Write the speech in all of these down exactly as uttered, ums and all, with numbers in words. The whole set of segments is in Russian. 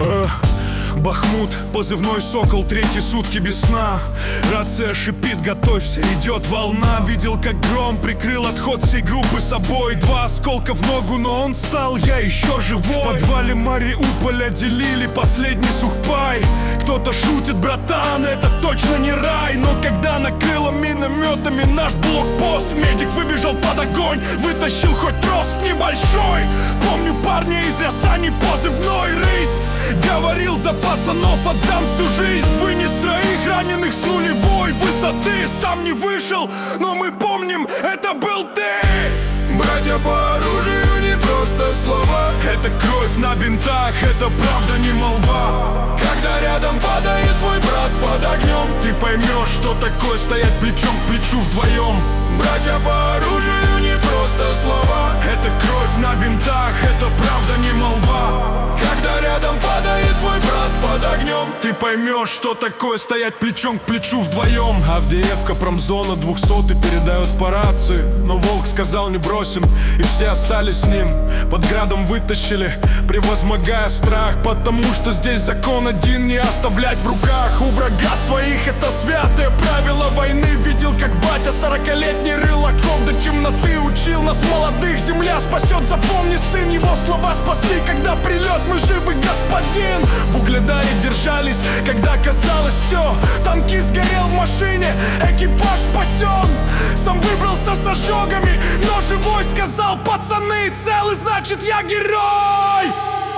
э, Бахмут, позывной Сокол, третьи сутки без сна. Рация шипит, готовься, идет волна. Видел, как гром прикрыл отход всей группы собой. Два осколка в ногу, но он стал, я еще живой. В подвале Мариуполя делили последний сухпай. Кто-то шутит, братан, это точно не рай. Но когда накрыло минометами наш блокпост, медик выбежал под огонь, вытащил хоть рост небольшой. Помню парня из Рязани, позывной Рысь. Говорил, за пацанов отдам всю жизнь. Вынес троих раненых с нулевой высоты. Сам не вышел, но мы помним, это был ты. Братья по оружию, не просто слова. Это кровь на бинтах, это правда не молва. Когда рядом падает твой брат под огнем, ты поймешь, что такое стоять плечом к плечу вдвоем. Братья по оружию, не просто слова. Это кровь на бинтах, это правда не молва. Когда рядом падает твой брат под огнем, ты поймешь, что такое стоять плечом к плечу вдвоем. Авдеевка, промзона, двухсотый передают по рации. Но волк сказал, не бросим, и все остались с ним. Под градом вытащили, превозмогая страх, потому что здесь закон один: не оставлять в руках у врага своих. Это святое правило войны. Видел, как батя сорокалетний рыл окоп до темноты. Учил нас молодых, земля спасет, запомни, сын. Его слова спасли, когда прилет, мы живы, господин. В Угледаре держались, когда казалось все. Танкист сгорел в машине, экипаж спасен. Сам выбрался с ожогами, но живой сказал: пацаны, целый, значит я герой.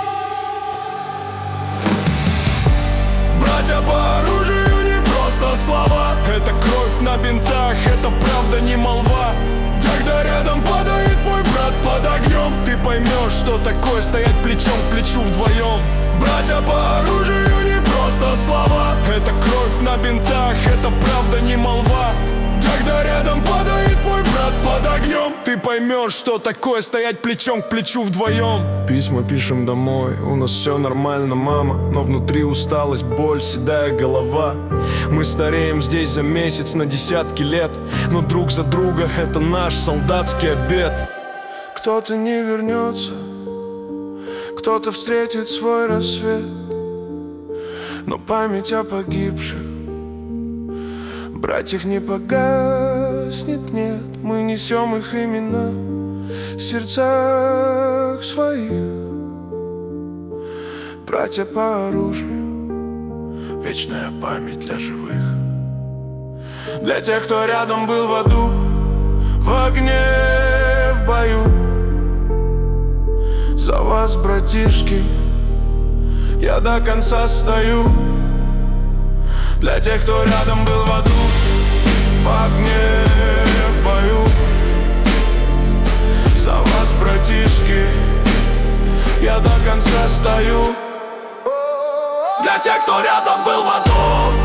Братья по оружию, не просто слова. Это кровь на бинтах, это правда не молва. Когда рядом падает твой брат под огнем, ты поймешь, что такое стоять плечом к плечу вдвоем. Братья по оружию, не просто слова. Это кровь на бинтах, это правда не молва. Когда рядом падает твой брат под огнем, ты поймешь, что такое стоять плечом к плечу вдвоем. Письма пишем домой, у нас все нормально, мама. Но внутри усталость, боль, седая голова. Мы стареем здесь за месяц на десятки лет, но друг за друга это наш солдатский обет. Кто-то не вернется, кто-то встретит свой рассвет, но память о погибших братьях не погаснет, нет. Мы несем их имена в сердцах своих. Братья по оружию, вечная память для живых. Для тех, кто рядом был в аду, в огне, в бою. За вас, братишки, я до конца стою. Для тех, кто рядом был в аду, в огне, в бою. За вас, братишки, я до конца стою. Для тех, кто рядом был в аду,